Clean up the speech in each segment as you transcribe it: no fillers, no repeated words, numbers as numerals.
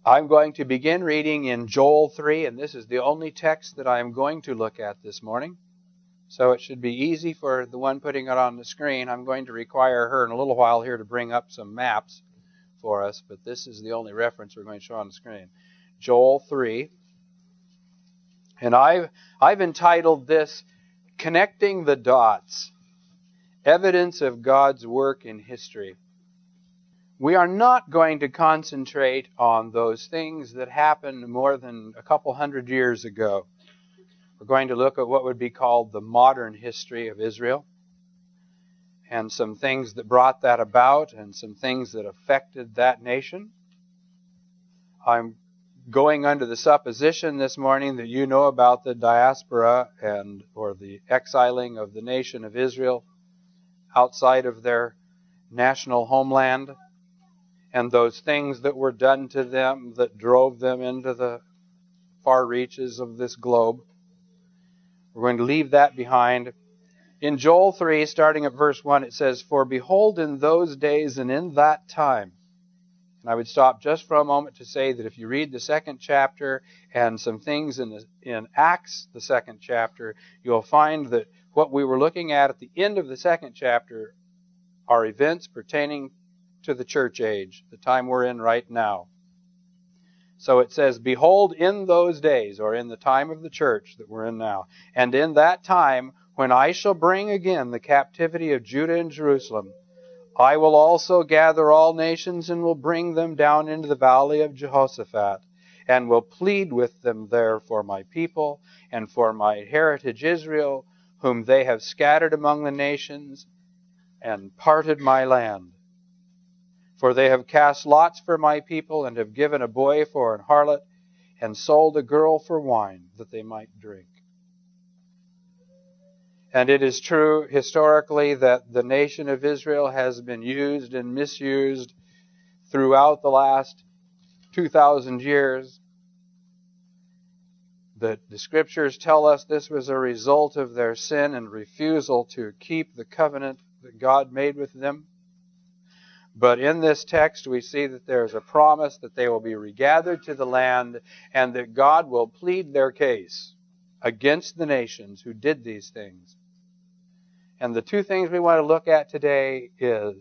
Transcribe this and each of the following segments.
I'm going to begin reading in Joel 3, and this is the only text that I'm going to look at this morning. So it should be easy for the one putting it on the screen. I'm going to require her in a little while here to bring up some maps for us, but this is the only reference we're going to show on the screen. Joel 3. And I've entitled this, Connecting the Dots, Evidence of God's Work in History. We are not going to concentrate on those things that happened more than a couple hundred years ago. We're going to look at what would be called the modern history of Israel, and some things that brought that about, and some things that affected that nation. I'm going under the supposition this morning that you know about the diaspora or the exiling of the nation of Israel outside of their national homeland, and those things that were done to them that drove them into the far reaches of this globe. We're going to leave that behind. In Joel 3, starting at verse 1, it says, "For behold, in those days and in that time," and I would stop just for a moment to say that if you read the second chapter and some things in Acts, the second chapter, you'll find that what we were looking at the end of the second chapter are events pertaining to the church age, the time we're in right now. So it says, "Behold, in those days," or in the time of the church that we're in now, "and in that time, when I shall bring again the captivity of Judah and Jerusalem, I will also gather all nations and will bring them down into the valley of Jehoshaphat, and will plead with them there for my people and for my heritage Israel, whom they have scattered among the nations and parted my land. For they have cast lots for my people, and have given a boy for an harlot, and sold a girl for wine, that they might drink." And it is true historically that the nation of Israel has been used and misused throughout the last 2,000 years. That the Scriptures tell us this was a result of their sin and refusal to keep the covenant that God made with them. But in this text, we see that there is a promise that they will be regathered to the land, and that God will plead their case against the nations who did these things. And the two things we want to look at today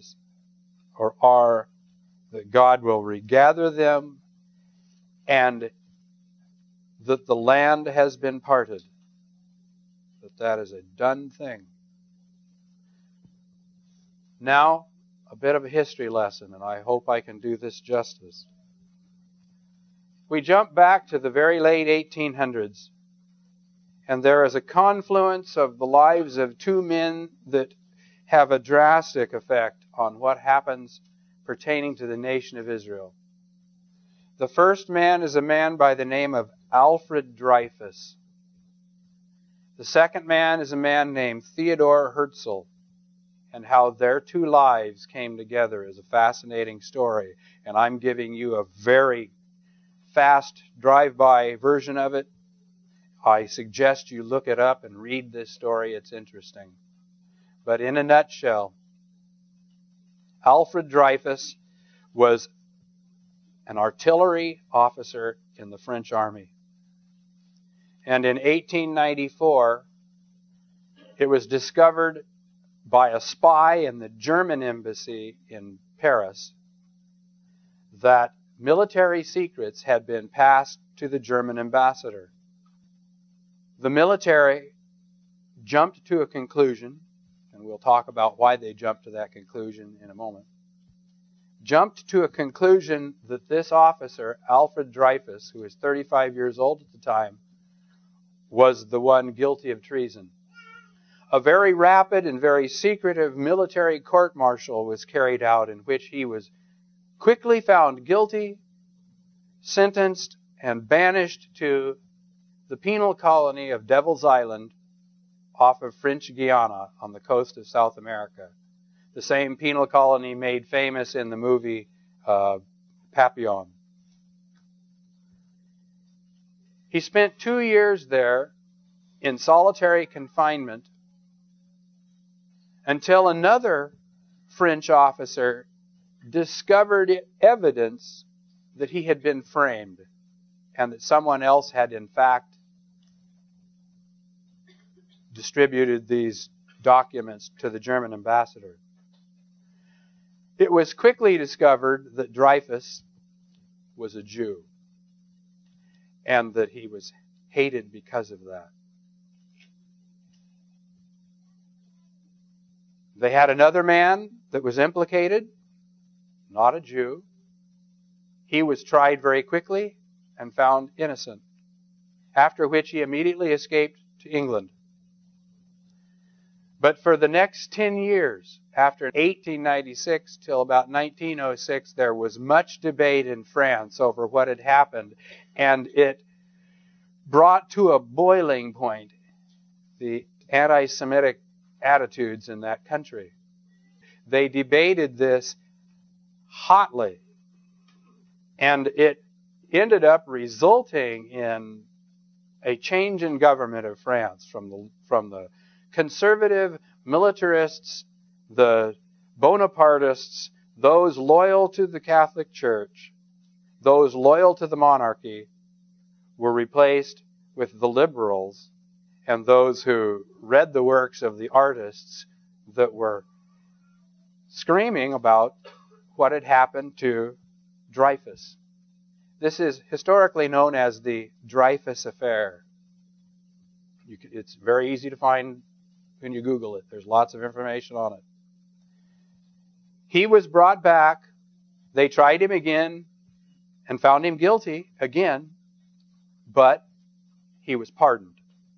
are that God will regather them, and that the land has been parted. That is a done thing. Now, a bit of a history lesson, and I hope I can do this justice. We jump back to the very late 1800s, and there is a confluence of the lives of two men that have a drastic effect on what happens pertaining to the nation of Israel. The first man is a man by the name of Alfred Dreyfus. The second man is a man named Theodore Herzl. And how their two lives came together is a fascinating story. And I'm giving you a very fast drive-by version of it. I suggest you look it up and read this story. It's interesting. But in a nutshell, Alfred Dreyfus was an artillery officer in the French army. And in 1894, it was discovered by a spy in the German embassy in Paris that military secrets had been passed to the German ambassador. The military jumped to a conclusion, and we'll talk about why they jumped to that conclusion in a moment, jumped to a conclusion that this officer, Alfred Dreyfus, who was 35 years old at the time, was the one guilty of treason. A very rapid and very secretive military court-martial was carried out, in which he was quickly found guilty, sentenced, and banished to the penal colony of Devil's Island off of French Guiana on the coast of South America. The same penal colony made famous in the movie Papillon. He spent 2 years there in solitary confinement until another French officer discovered evidence that he had been framed and that someone else had in fact distributed these documents to the German ambassador. It was quickly discovered that Dreyfus was a Jew and that he was hated because of that. They had another man that was implicated, not a Jew. He was tried very quickly and found innocent, after which he immediately escaped to England. But for the next 10 years, after 1896 till about 1906, there was much debate in France over what had happened, and it brought to a boiling point the anti-Semitic attitudes in that country. They debated this hotly, and it ended up resulting in a change in government of France from the conservative militarists, the Bonapartists, those loyal to the Catholic Church, those loyal to the monarchy, were replaced with the liberals and those who read the works of the artists that were screaming about what had happened to Dreyfus. This is historically known as the Dreyfus Affair. It's very easy to find when you Google it. There's lots of information on it. He was brought back. They tried him again and found him guilty again, but he was pardoned.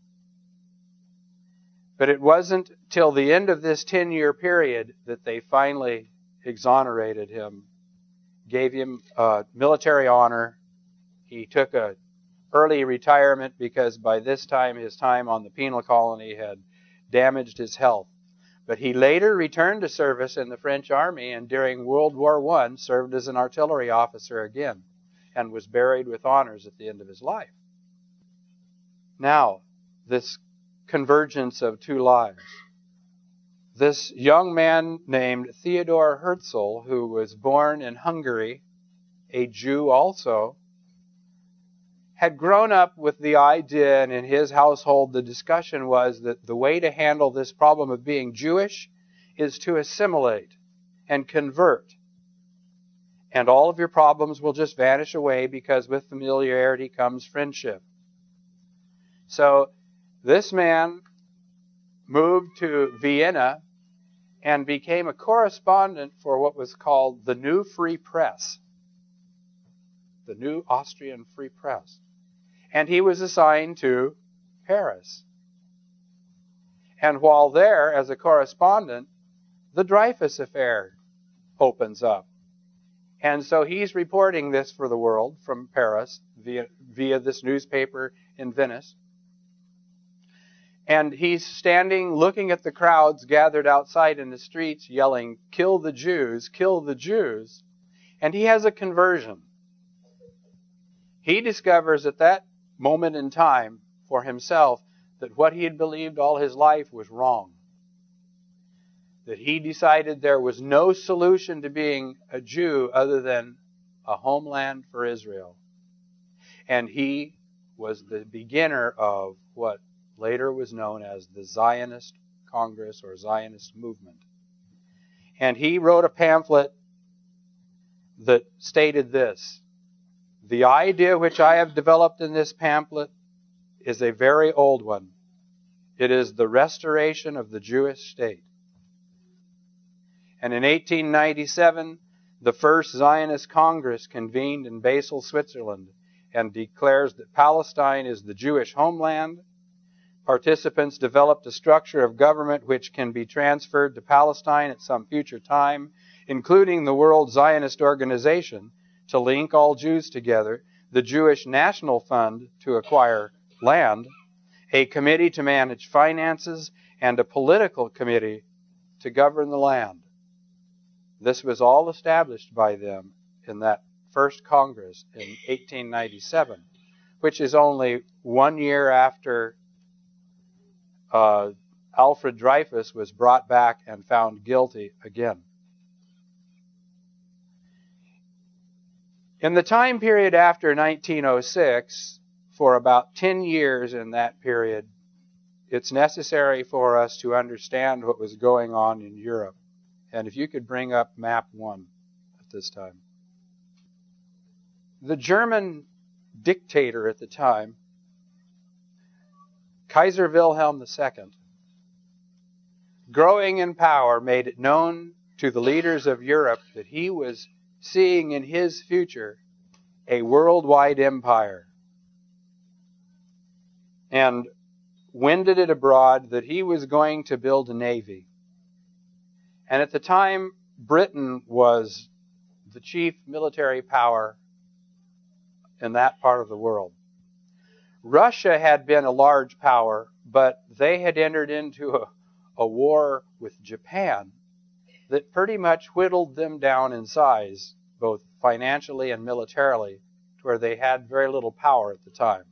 But it wasn't till the end of this 10-year period that they finally exonerated him, gave him military honor. He took an early retirement because by this time his time on the penal colony had damaged his health. But he later returned to service in the French army and during World War I served as an artillery officer again and was buried with honors at the end of his life. Now, this convergence of two lives. This young man named Theodor Herzl, who was born in Hungary, a Jew also, had grown up with the idea, and in his household the discussion was that the way to handle this problem of being Jewish is to assimilate and convert. And all of your problems will just vanish away because with familiarity comes friendship. So this man moved to Vienna and became a correspondent for what was called the New Free Press, the New Austrian Free Press. And he was assigned to Paris. And while there, as a correspondent, the Dreyfus Affair opens up. And so he's reporting this for the world from Paris via this newspaper in Venice. And he's standing looking at the crowds gathered outside in the streets yelling, "Kill the Jews, kill the Jews." And he has a conversion. He discovers at that moment in time for himself that what he had believed all his life was wrong. That he decided there was no solution to being a Jew other than a homeland for Israel. And he was the beginner of what later was known as the Zionist Congress or Zionist movement. And he wrote a pamphlet that stated this: "The idea which I have developed in this pamphlet is a very old one. It is the restoration of the Jewish state." And in 1897, the first Zionist Congress convened in Basel, Switzerland, and declares that Palestine is the Jewish homeland. Participants developed a structure of government which can be transferred to Palestine at some future time, including the World Zionist Organization to link all Jews together, the Jewish National Fund to acquire land, a committee to manage finances, and a political committee to govern the land. This was all established by them in that first Congress in 1897, which is only 1 year after Alfred Dreyfus was brought back and found guilty again. In the time period after 1906, for about 10 years in that period, it's necessary for us to understand what was going on in Europe. And if you could bring up map 1 at this time. The German dictator at the time, Kaiser Wilhelm II, growing in power, made it known to the leaders of Europe that he was seeing in his future a worldwide empire, and winded it abroad that he was going to build a navy. And at the time, Britain was the chief military power in that part of the world. Russia had been a large power, but they had entered into a war with Japan that pretty much whittled them down in size, both financially and militarily, to where they had very little power at the time.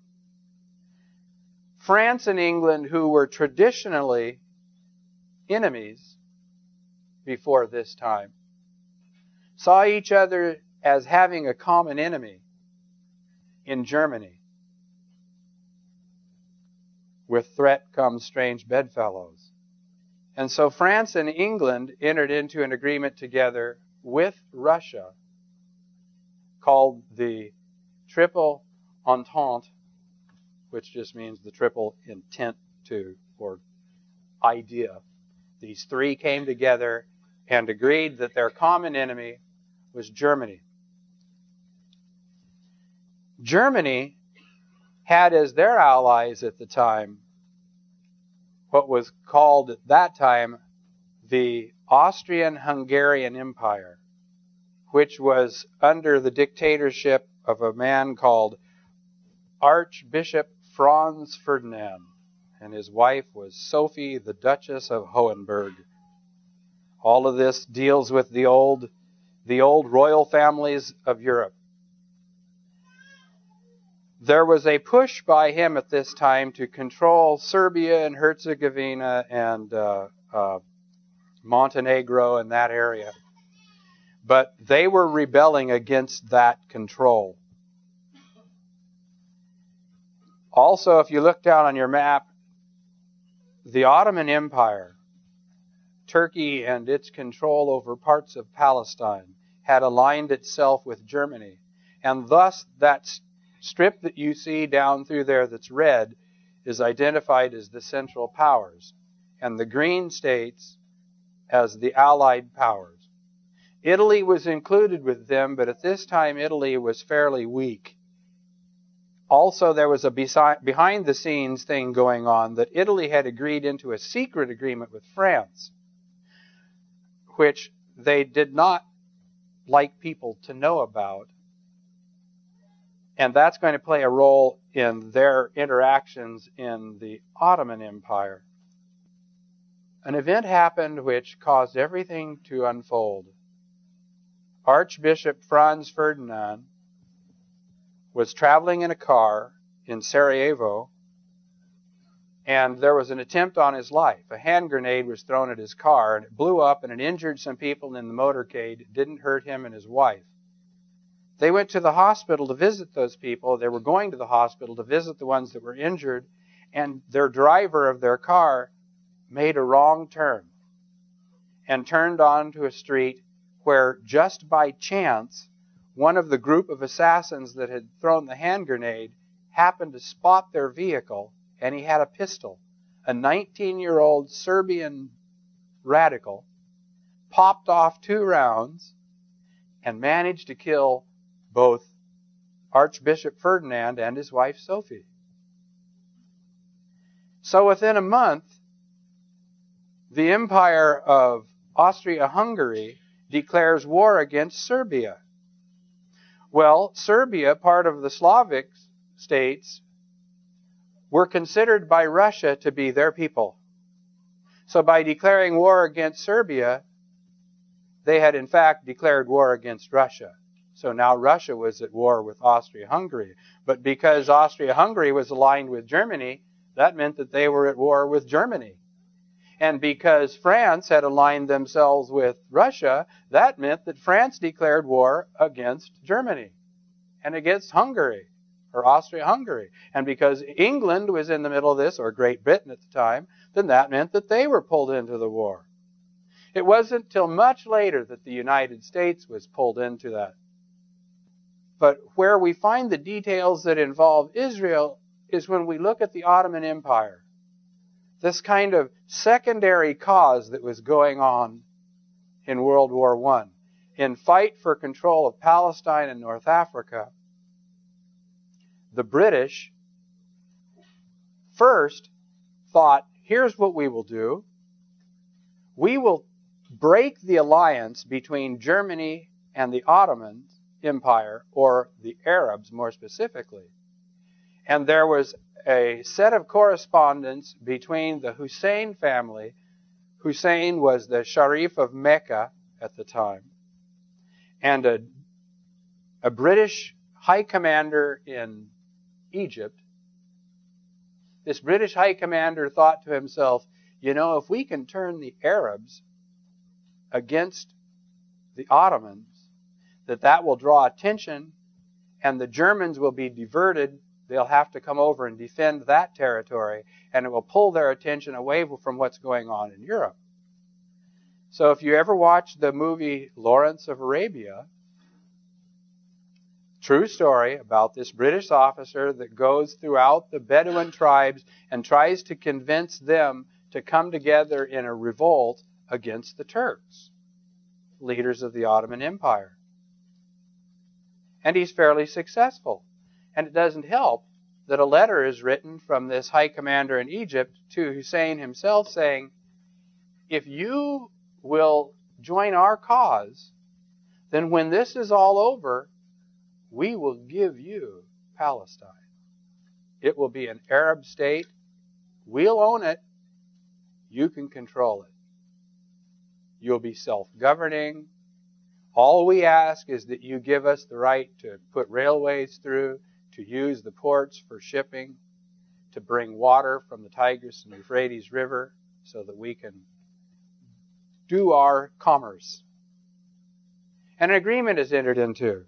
France and England, who were traditionally enemies before this time, saw each other as having a common enemy in Germany. With threat comes strange bedfellows. And so France and England entered into an agreement together with Russia called the Triple Entente, which just means the triple intent to, or idea. These three came together and agreed that their common enemy was Germany. Germany had as their allies at the time what was called at that time the Austrian-Hungarian Empire, which was under the dictatorship of a man called Archbishop Franz Ferdinand, and his wife was Sophie, the Duchess of Hohenberg. All of this deals with the old royal families of Europe. There was a push by him at this time to control Serbia and Herzegovina and Montenegro and that area. But they were rebelling against that control. Also, if you look down on your map, the Ottoman Empire, Turkey and its control over parts of Palestine, had aligned itself with Germany. And thus, that strip that you see down through there that's red is identified as the Central Powers, and the green states as the Allied Powers. Italy was included with them, but at this time Italy was fairly weak. Also, there was a behind-the-scenes thing going on that Italy had agreed into a secret agreement with France, which they did not like people to know about. And that's going to play a role in their interactions in the Ottoman Empire. An event happened which caused everything to unfold. Archbishop Franz Ferdinand was traveling in a car in Sarajevo, and there was an attempt on his life. A hand grenade was thrown at his car, and it blew up, and it injured some people in the motorcade. It didn't hurt him and his wife. They went to the hospital to visit those people. They were going to the hospital to visit the ones that were injured, and their driver of their car made a wrong turn and turned onto a street where, just by chance, one of the group of assassins that had thrown the hand grenade happened to spot their vehicle, and he had a pistol. A 19-year-old Serbian radical popped off 2 rounds and managed to kill both Archbishop Ferdinand and his wife Sophie. So within a month, the Empire of Austria-Hungary declares war against Serbia. Well, Serbia, part of the Slavic states, were considered by Russia to be their people. So by declaring war against Serbia, they had in fact declared war against Russia. So now Russia was at war with Austria-Hungary. But because Austria-Hungary was aligned with Germany, that meant that they were at war with Germany. And because France had aligned themselves with Russia, that meant that France declared war against Germany. and against Hungary, or Austria-Hungary. And because England was in the middle of this, or Great Britain at the time, then that meant that they were pulled into the war. It wasn't till much later that the United States was pulled into that. But where we find the details that involve Israel is when we look at the Ottoman Empire. This kind of secondary cause that was going on in World War I. In fight for control of Palestine and North Africa, the British first thought, here's what we will do. We will break the alliance between Germany and the Ottoman Empire, or the Arabs more specifically. And there was a set of correspondence between the Hussein family. Hussein was the Sharif of Mecca at the time, and a British high commander in Egypt. This British high commander thought to himself, you know, if we can turn the Arabs against the Ottomans, that will draw attention, and the Germans will be diverted. They'll have to come over and defend that territory, and it will pull their attention away from what's going on in Europe. So if you ever watch the movie Lawrence of Arabia, true story about this British officer that goes throughout the Bedouin tribes and tries to convince them to come together in a revolt against the Turks, leaders of the Ottoman Empire. And he's fairly successful. And it doesn't help that a letter is written from this high commander in Egypt to Hussein himself saying, if you will join our cause, then when this is all over, we will give you Palestine. It will be an Arab state. We'll own it. You can control it. You'll be self-governing. All we ask is that you give us the right to put railways through, to use the ports for shipping, to bring water from the Tigris and Euphrates River so that we can do our commerce. And an agreement is entered into.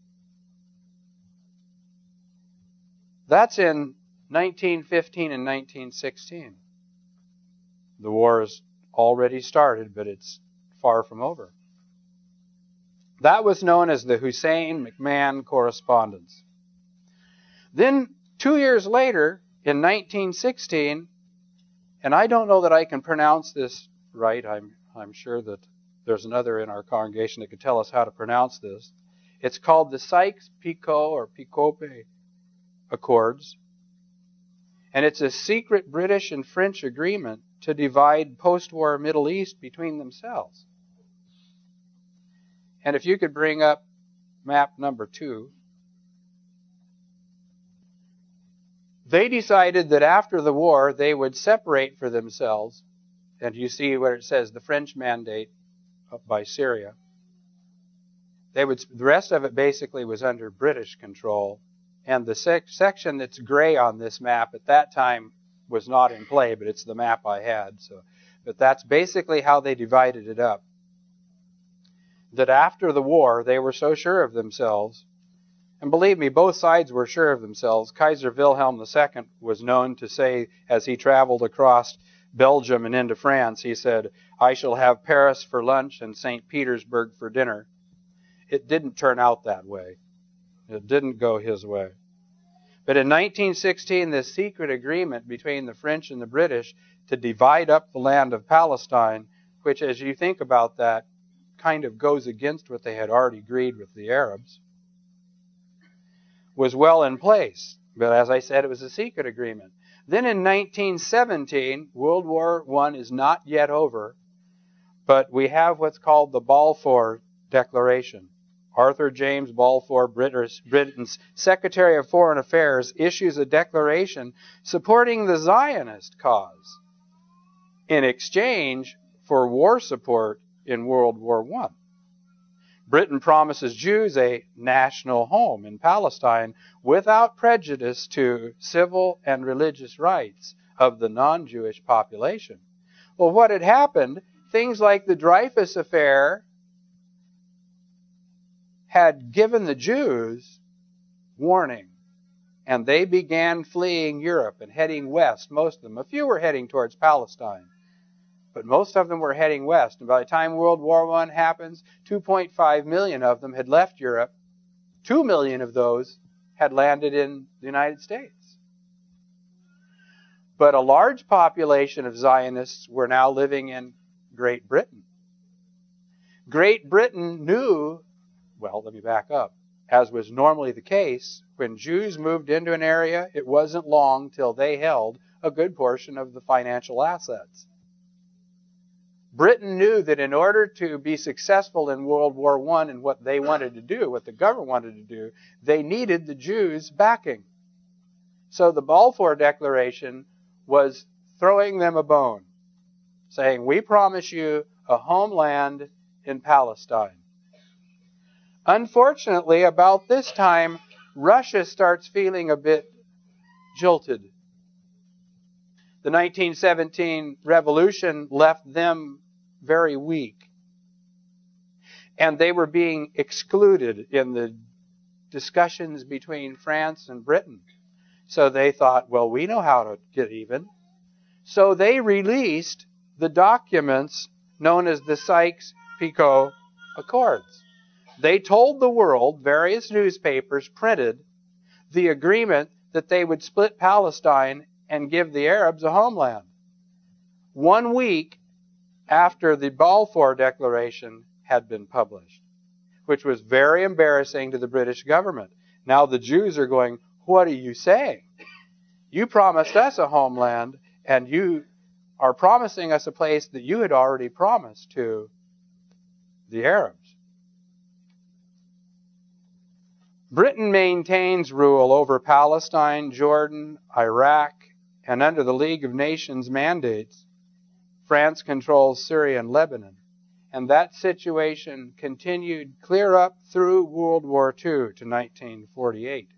That's in 1915 and 1916. The war has already started, but it's far from over. That was known as the Hussein-McMahon Correspondence. Then, 2 years later, in 1916, and I don't know that I can pronounce this right. I'm sure that there's another in our congregation that could tell us how to pronounce this. It's called the Sykes-Picot or Picot Accords. And it's a secret British and French agreement to divide post-war Middle East between themselves. And if you could bring up map number 2. They decided that after the war they would separate for themselves. And you see where it says the French Mandate up by Syria. The rest of it basically was under British control. And the section that's gray on this map at that time was not in play, but it's the map I had. But that's basically how they divided it up. That after the war, they were so sure of themselves, and believe me, both sides were sure of themselves. Kaiser Wilhelm II was known to say, as he traveled across Belgium and into France, he said, I shall have Paris for lunch and St. Petersburg for dinner. It didn't turn out that way. It didn't go his way. But in 1916, this secret agreement between the French and the British to divide up the land of Palestine, which, as you think about that, kind of goes against what they had already agreed with the Arabs, was well in place. But as I said, it was a secret agreement. Then in 1917, World War I is not yet over, but we have what's called the Balfour Declaration. Arthur James Balfour, Britain's Secretary of Foreign Affairs, issues a declaration supporting the Zionist cause in exchange for war support in World War I. Britain promises Jews a national home in Palestine without prejudice to civil and religious rights of the non-Jewish population. Well, what had happened, things like the Dreyfus Affair had given the Jews warning. And they began fleeing Europe and heading west, most of them. A few were heading towards Palestine, but most of them were heading west. And by the time World War I happens, 2.5 million of them had left Europe. 2 million of those had landed in the United States. But a large population of Zionists were now living in Great Britain. Great Britain knew, well, let me back up. As was normally the case, when Jews moved into an area, it wasn't long till they held a good portion of the financial assets. Britain knew that in order to be successful in World War I and what they wanted to do, what the government wanted to do, they needed the Jews' backing. So the Balfour Declaration was throwing them a bone, saying, we promise you a homeland in Palestine. Unfortunately, about this time, Russia starts feeling a bit jilted. The 1917 revolution left them very weak. And they were being excluded in the discussions between France and Britain. So they thought, well, we know how to get even. So they released the documents known as the Sykes-Picot Accords. They told the world, various newspapers printed the agreement that they would split Palestine and give the Arabs a homeland. 1 week after the Balfour Declaration had been published, which was very embarrassing to the British government. Now the Jews are going, what are you saying? You promised us a homeland, and you are promising us a place that you had already promised to the Arabs. Britain maintains rule over Palestine, Jordan, Iraq, and under the League of Nations mandates, France controls Syria and Lebanon. And that situation continued clear up through World War II to 1948.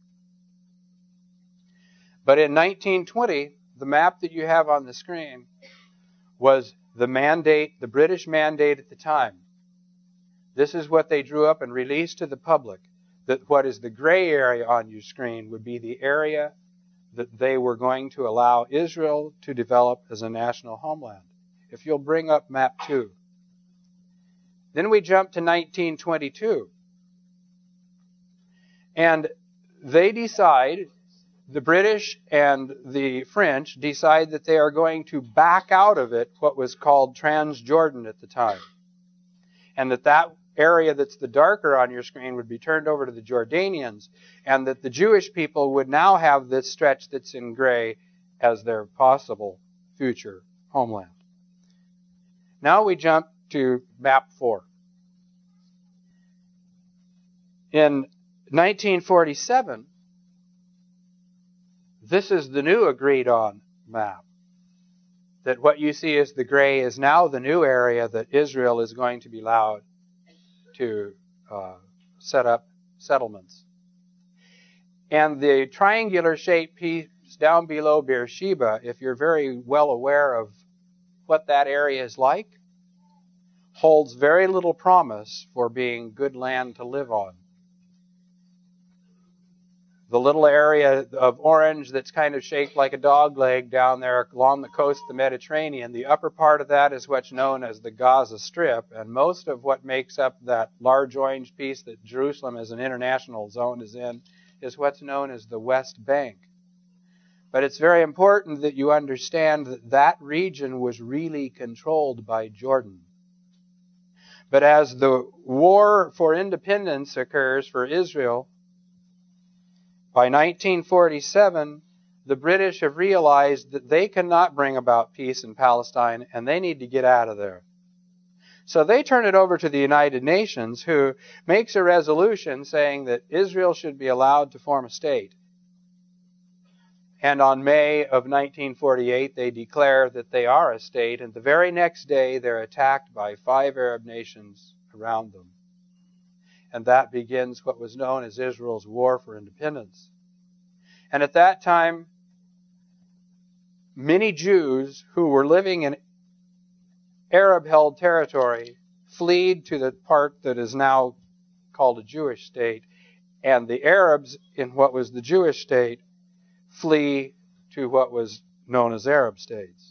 But in 1920, the map that you have on the screen was the mandate, the British mandate at the time. This is what they drew up and released to the public. That what is the gray area on your screen would be the area that they were going to allow Israel to develop as a national homeland. If you'll bring up map 2. Then we jump to 1922. And they decide, the British and the French decide that they are going to back out of it, what was called Transjordan at the time. And that area that's the darker on your screen would be turned over to the Jordanians, and that the Jewish people would now have this stretch that's in gray as their possible future homeland. Now we jump to map 4. In 1947, this is the new agreed on map. That what you see as the gray is now the new area that Israel is going to be allowed to set up settlements. And the triangular shaped piece down below Beersheba, if you're very well aware of what that area is like, holds very little promise for being good land to live on. The little area of orange that's kind of shaped like a dog leg down there along the coast of the Mediterranean, the upper part of that is what's known as the Gaza Strip, and most of what makes up that large orange piece that Jerusalem as an international zone is in is what's known as the West Bank. But it's very important that you understand that that region was really controlled by Jordan. But as the war for independence occurs for Israel, by 1947, the British have realized that they cannot bring about peace in Palestine, and they need to get out of there. So they turn it over to the United Nations, who makes a resolution saying that Israel should be allowed to form a state. And on May of 1948, they declare that they are a state, and the very next day they're attacked by 5 Arab nations around them. And that begins what was known as Israel's War for Independence. And at that time, many Jews who were living in Arab-held territory fled to the part that is now called a Jewish state And the Arabs in what was the Jewish state flee to what was known as Arab states.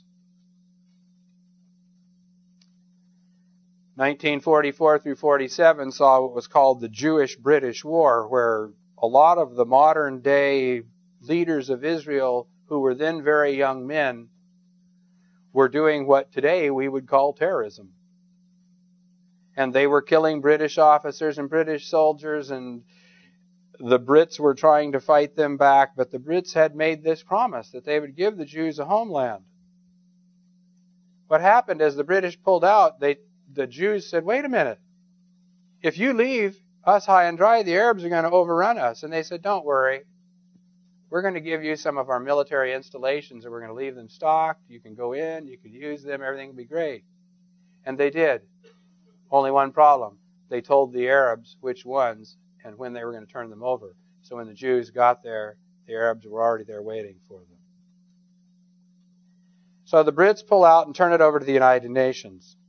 1944 through 47 saw what was called the Jewish-British War, where a lot of the modern-day leaders of Israel, who were then very young men, were doing what today we would call terrorism. And they were killing British officers and British soldiers, and the Brits were trying to fight them back, but the Brits had made this promise that they would give the Jews a homeland. What happened as the British pulled out, the Jews said, wait a minute. If you leave us high and dry, the Arabs are going to overrun us. And they said, don't worry. We're going to give you some of our military installations, and we're going to leave them stocked. You can go in, you can use them, everything will be great. And they did. Only one problem. They told the Arabs which ones and when they were going to turn them over. So when the Jews got there, the Arabs were already there waiting for them. So the Brits pull out and turn it over to the United Nations.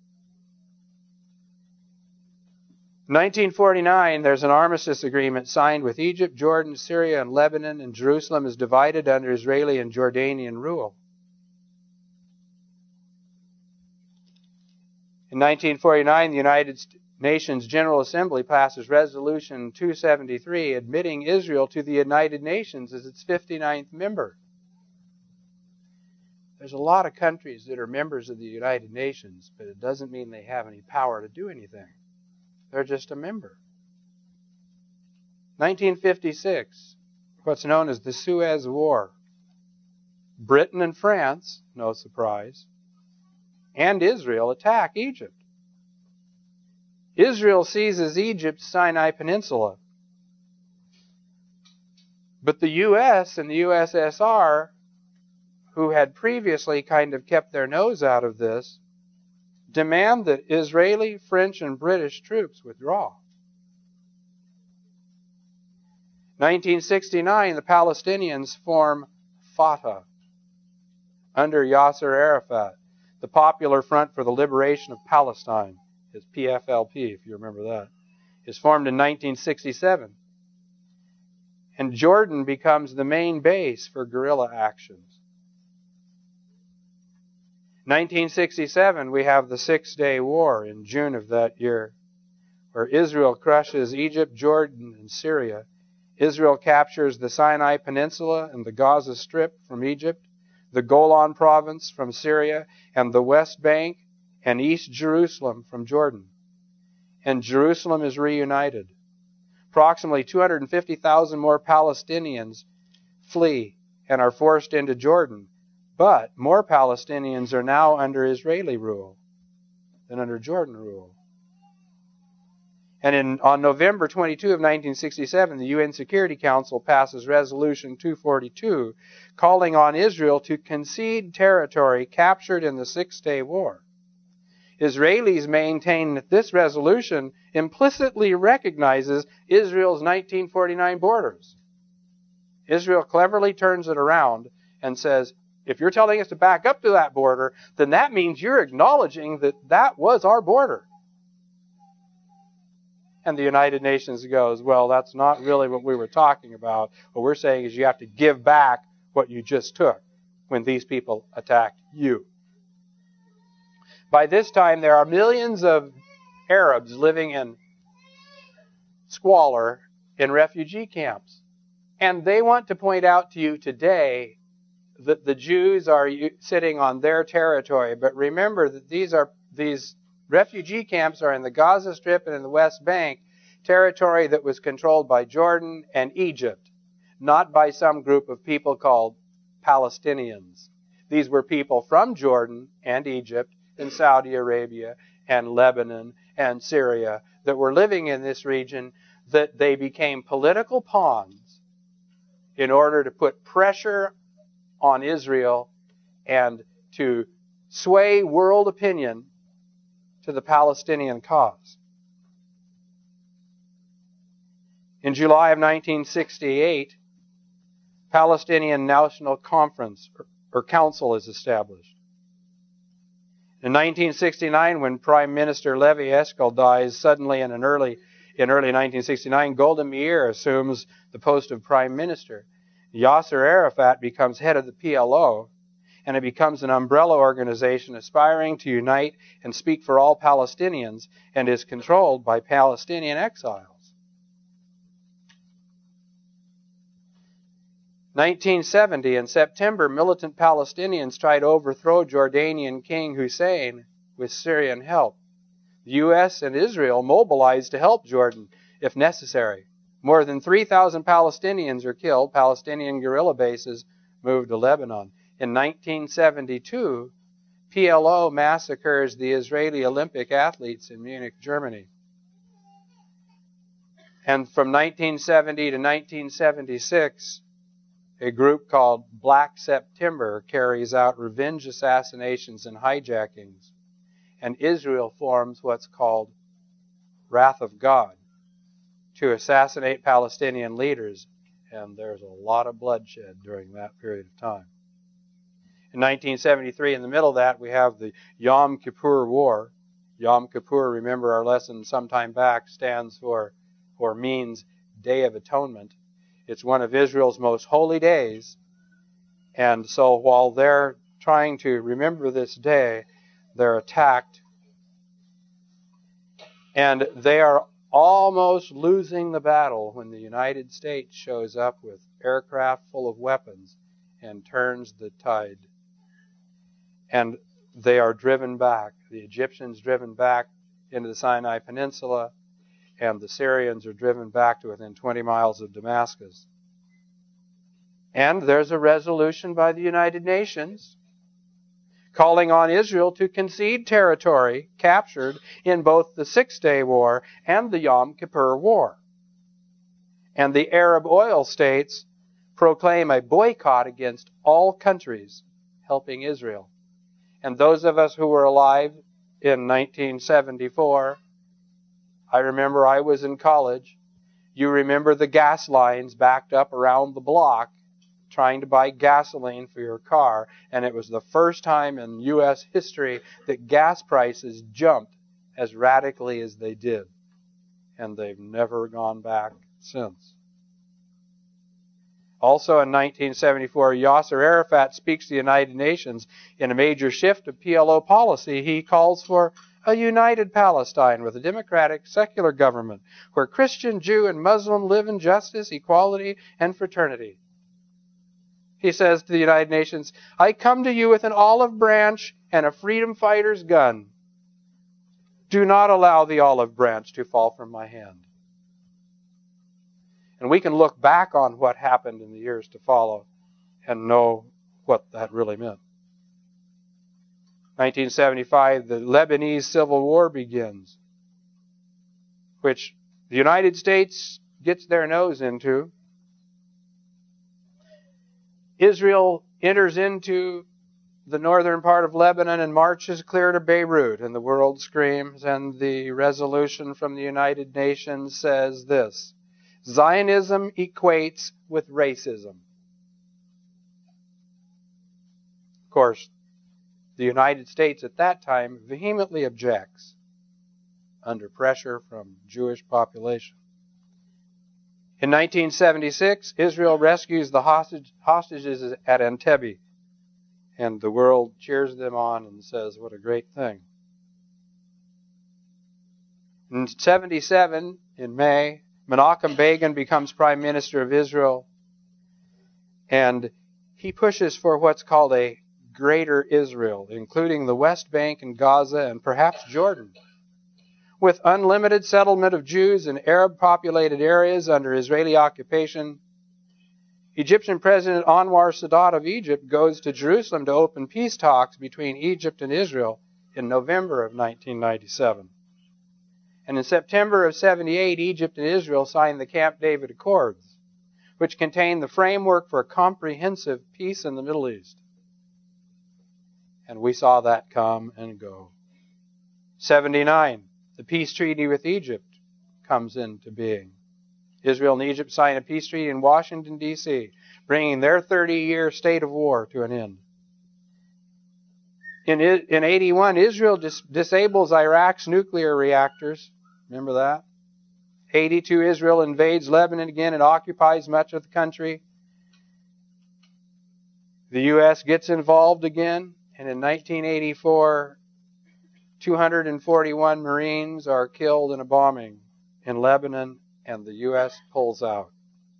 In 1949, there's an armistice agreement signed with Egypt, Jordan, Syria, and Lebanon, and Jerusalem is divided under Israeli and Jordanian rule. In 1949, the United Nations General Assembly passes Resolution 273, admitting Israel to the United Nations as its 59th member. There's a lot of countries that are members of the United Nations, but it doesn't mean they have any power to do anything. They're just a member. 1956, what's known as the Suez War. Britain and France, no surprise, and Israel attack Egypt. Israel seizes Egypt's Sinai Peninsula. But the U.S. and the USSR, who had previously kind of kept their nose out of this, demand that Israeli, French, and British troops withdraw. 1969, the Palestinians form Fatah under Yasser Arafat, the Popular Front for the Liberation of Palestine, is PFLP, if you remember that, is formed in 1967. And Jordan becomes the main base for guerrilla actions. 1967, we have the Six-Day War in June of that year, where Israel crushes Egypt, Jordan, and Syria. Israel captures the Sinai Peninsula and the Gaza Strip from Egypt, the Golan Province from Syria, and the West Bank and East Jerusalem from Jordan. And Jerusalem is reunited. Approximately 250,000 more Palestinians flee and are forced into Jordan. But more Palestinians are now under Israeli rule than under Jordan rule. And on November 22 of 1967, the UN Security Council passes Resolution 242, calling on Israel to concede territory captured in the Six-Day War. Israelis maintain that this resolution implicitly recognizes Israel's 1949 borders. Israel cleverly turns it around and says, if you're telling us to back up to that border, then that means you're acknowledging that that was our border. And the United Nations goes, well, that's not really what we were talking about. What we're saying is you have to give back what you just took when these people attacked you. By this time, there are millions of Arabs living in squalor in refugee camps. And they want to point out to you today that the Jews are sitting on their territory. But remember that these refugee camps are in the Gaza Strip and in the West Bank, territory that was controlled by Jordan and Egypt, not by some group of people called Palestinians. These were people from Jordan and Egypt and Saudi Arabia and Lebanon and Syria that were living in this region, that they became political pawns in order to put pressure on Israel and to sway world opinion to the Palestinian cause. In July of 1968, Palestinian National Conference or Council is established. In 1969, when Prime Minister Levi Eshkol dies suddenly in an early In early 1969, Golda Meir assumes the post of prime minister. Yasser Arafat becomes head of the PLO, and it becomes an umbrella organization aspiring to unite and speak for all Palestinians, and is controlled by Palestinian exiles. 1970, in September, militant Palestinians tried to overthrow Jordanian King Hussein with Syrian help. The U.S. and Israel mobilized to help Jordan if necessary. More than 3,000 Palestinians are killed. Palestinian guerrilla bases moved to Lebanon. In 1972, PLO massacres the Israeli Olympic athletes in Munich, Germany. And from 1970 to 1976, a group called Black September carries out revenge assassinations and hijackings. And Israel forms what's called Wrath of God to assassinate Palestinian leaders. And there's a lot of bloodshed during that period of time. In 1973, in the middle of that, we have the Yom Kippur War. Yom Kippur, remember our lesson some time back, stands for or means Day of Atonement. It's one of Israel's most holy days. And so while they're trying to remember this day, they're attacked. And they are almost losing the battle when the United States shows up with aircraft full of weapons and turns the tide. And they are driven back. The Egyptians driven back into the Sinai Peninsula, and the Syrians are driven back to within 20 miles of Damascus. And there's a resolution by the United Nations calling on Israel to concede territory captured in both the Six-Day War and the Yom Kippur War. And the Arab oil states proclaim a boycott against all countries helping Israel. And those of us who were alive in 1974, I remember I was in college. You remember the gas lines backed up around the block trying to buy gasoline for your car. And it was the first time in U.S. history that gas prices jumped as radically as they did. And they've never gone back since. Also in 1974, Yasser Arafat speaks to the United Nations in a major shift of PLO policy. He calls for a united Palestine with a democratic, secular government where Christian, Jew, and Muslim live in justice, equality, and fraternity. He says to the United Nations, I come to you with an olive branch and a freedom fighter's gun. Do not allow the olive branch to fall from my hand. And we can look back on what happened in the years to follow and know what that really meant. 1975, the Lebanese Civil War begins, which the United States gets their nose into. Israel enters into the northern part of Lebanon and marches clear to Beirut, and the world screams, and the resolution from the United Nations says this: Zionism equates with racism. Of course, the United States at that time vehemently objects under pressure from Jewish population. In 1976, Israel rescues the hostages at Entebbe, and the world cheers them on and says, what a great thing. In 1977, in May, Menachem Begin becomes Prime Minister of Israel, and he pushes for what's called a Greater Israel, including the West Bank and Gaza and perhaps Jordan, with unlimited settlement of Jews in Arab-populated areas under Israeli occupation. Egyptian President Anwar Sadat of Egypt goes to Jerusalem to open peace talks between Egypt and Israel in November of 1997. And in September of 1978, Egypt and Israel signed the Camp David Accords, which contained the framework for a comprehensive peace in the Middle East. And we saw that come and go. 1979, the peace treaty with Egypt comes into being. Israel and Egypt sign a peace treaty in Washington, D.C., bringing their 30-year state of war to an end. In 1981, Israel disables Iraq's nuclear reactors. Remember that? 82, Israel invades Lebanon again and occupies much of the country. The U.S. gets involved again, and in 1984, 241 Marines are killed in a bombing in Lebanon, and the U.S. pulls out.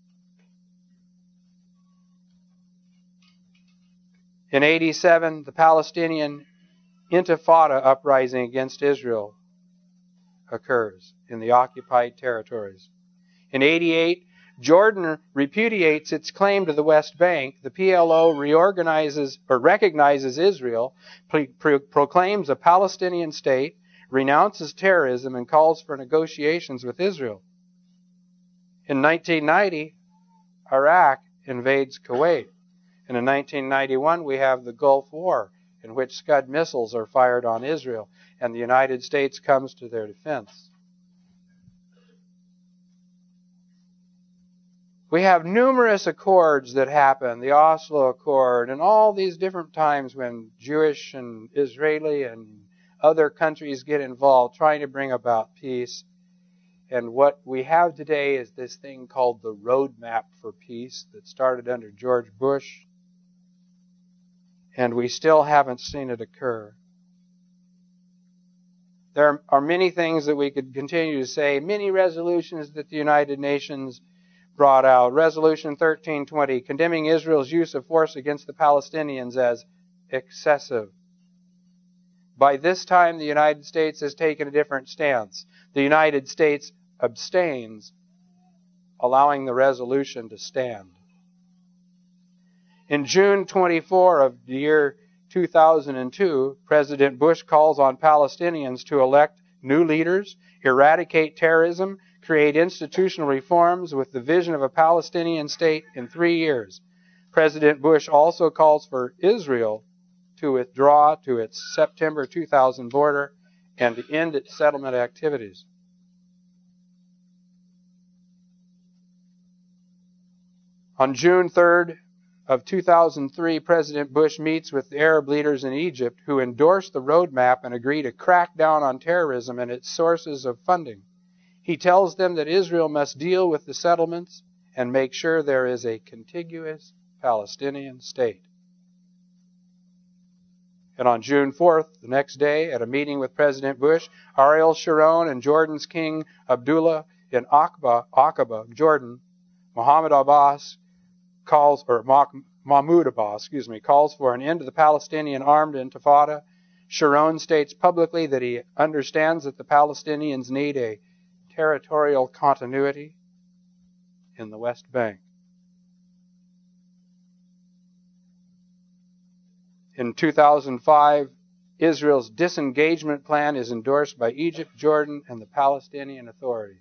In 87, the Palestinian Intifada uprising against Israel occurs in the occupied territories. In 88, Jordan repudiates its claim to the West Bank. The PLO recognizes Israel, proclaims a Palestinian state, renounces terrorism, and calls for negotiations with Israel. In 1990, Iraq invades Kuwait. And in 1991, we have the Gulf War, in which Scud missiles are fired on Israel, and the United States comes to their defense. We have numerous accords that happen, the Oslo Accord, and all these different times when Jewish and Israeli and other countries get involved trying to bring about peace. And what we have today is this thing called the Roadmap for Peace that started under George Bush. And we still haven't seen it occur. There are many things that we could continue to say, many resolutions that the United Nations brought out. Resolution 1320, condemning Israel's use of force against the Palestinians as excessive. By this time, the United States has taken a different stance. The United States abstains, allowing the resolution to stand. In June 24 of the year 2002, President Bush calls on Palestinians to elect new leaders, eradicate terrorism, create institutional reforms with the vision of a Palestinian state in 3 years. President Bush also calls for Israel to withdraw to its September 2000 border and to end its settlement activities. On June 3rd of 2003, President Bush meets with the Arab leaders in Egypt who endorse the roadmap and agree to crack down on terrorism and its sources of funding. He tells them that Israel must deal with the settlements and make sure there is a contiguous Palestinian state. And on June 4th, the next day, at a meeting with President Bush, Ariel Sharon and Jordan's King Abdullah in Aqaba, Jordan, Mahmoud Abbas calls for an end to the Palestinian armed intifada. Sharon states publicly that he understands that the Palestinians need a territorial continuity in the West Bank. In 2005, Israel's disengagement plan is endorsed by Egypt, Jordan, and the Palestinian Authority.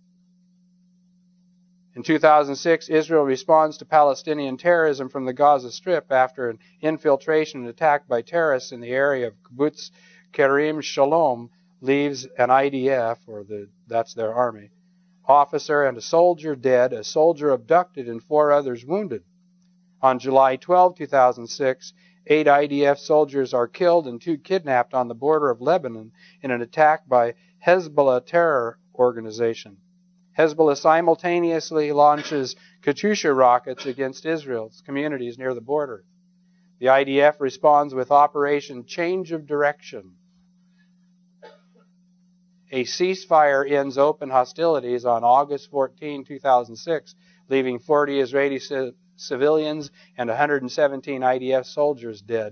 In 2006, Israel responds to Palestinian terrorism from the Gaza Strip after an infiltration and attack by terrorists in the area of Kibbutz Kerim Shalom leaves an IDF, that's their army, officer and a soldier dead, a soldier abducted, and 4 others wounded. On July 12, 2006, 8 IDF soldiers are killed and 2 kidnapped on the border of Lebanon in an attack by Hezbollah terror organization. Hezbollah simultaneously launches Katyusha rockets against Israel's communities near the border. The IDF responds with Operation Change of Direction. A ceasefire ends open hostilities on August 14, 2006, leaving 40 Israeli civilians and 117 IDF soldiers dead.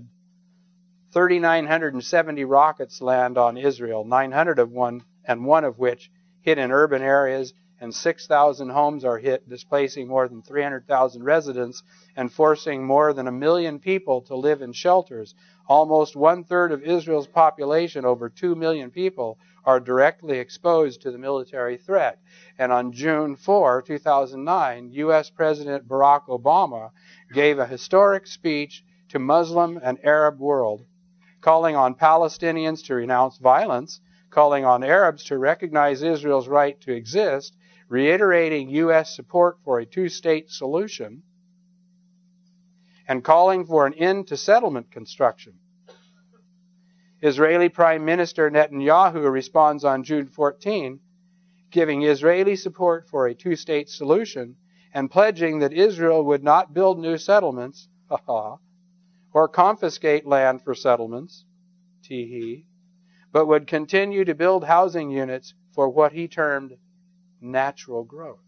3,970 rockets land on Israel, 900 of one of which hit in urban areas, and 6,000 homes are hit, displacing more than 300,000 residents and forcing more than 1 million people to live in shelters. Almost 1/3 of Israel's population, over 2 million people, are directly exposed to the military threat. And on June 4, 2009, U.S. President Barack Obama gave a historic speech to Muslim and Arab world, calling on Palestinians to renounce violence, calling on Arabs to recognize Israel's right to exist, reiterating U.S. support for a 2-state solution, and calling for an end to settlement construction. Israeli Prime Minister Netanyahu responds on June 14, giving Israeli support for a two-state solution and pledging that Israel would not build new settlements, or confiscate land for settlements, tee-hee, but would continue to build housing units for what he termed natural growth.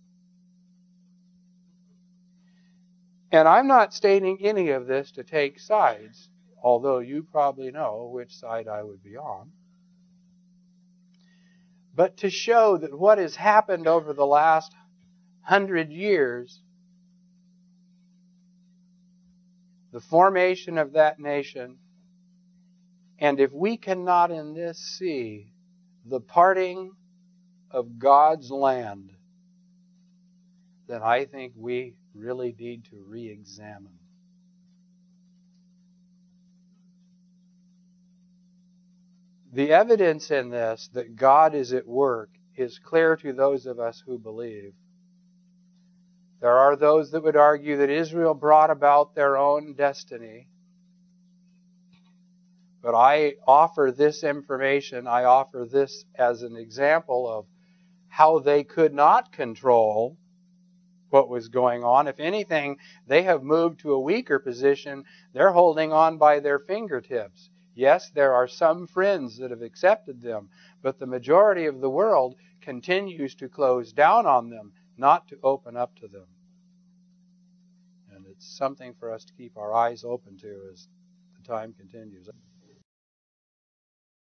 And I'm not stating any of this to take sides, although you probably know which side I would be on, but to show that what has happened over the last 100 years, the formation of that nation, and if we cannot in this see the parting of God's land, then I think we really need to re-examine. The evidence in this that God is at work is clear to those of us who believe. There are those that would argue that Israel brought about their own destiny. But I offer this information, I offer this as an example of how they could not control what was going on. If anything, they have moved to a weaker position. They're holding on by their fingertips. Yes, there are some friends that have accepted them, but the majority of the world continues to close down on them, not to open up to them. And it's something for us to keep our eyes open to as the time continues.